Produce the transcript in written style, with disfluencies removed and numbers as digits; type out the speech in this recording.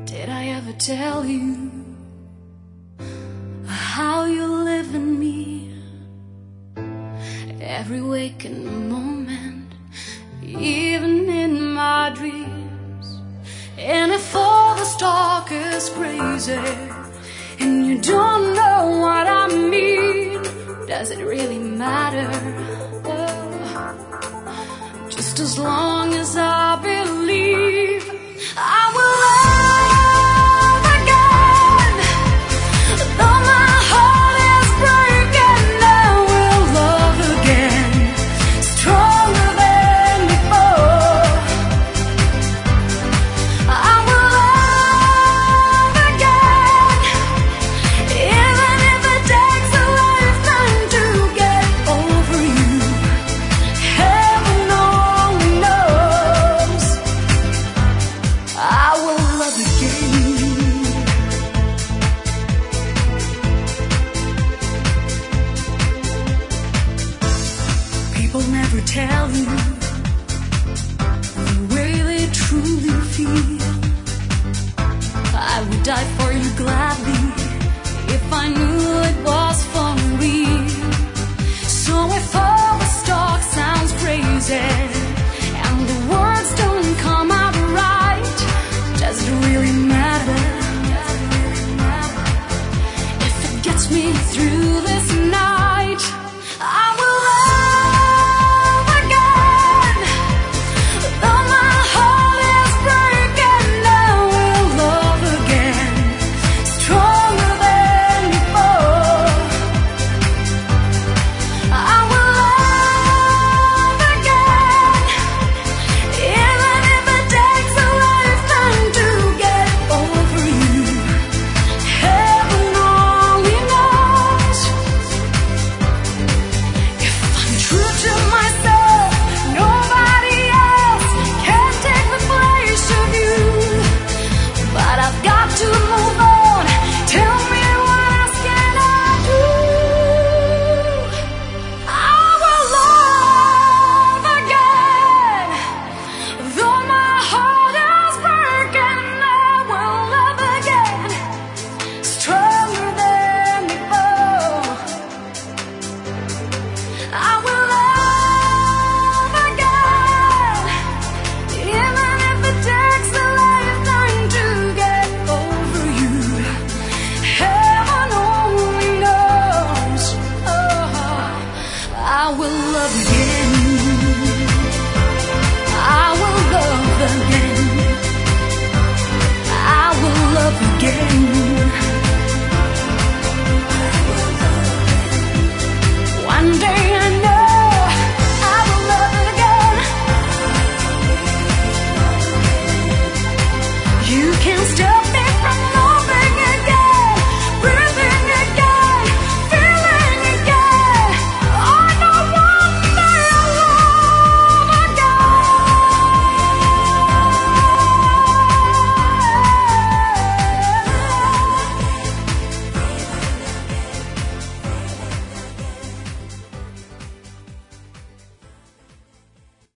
Did I ever tell you how you live in me? Every waking moment, even in my dreams. And if all the talk is crazy and you don't know what I mean, does it really matter? Just as long as I believe I will love again. Though my heart is breaking, I will love again, stronger than before. I will love again, even if it takes a lifetime to get over you. Heaven only knows I will love again. People never tell you the way they truly feel. I would die for you gladly if I knew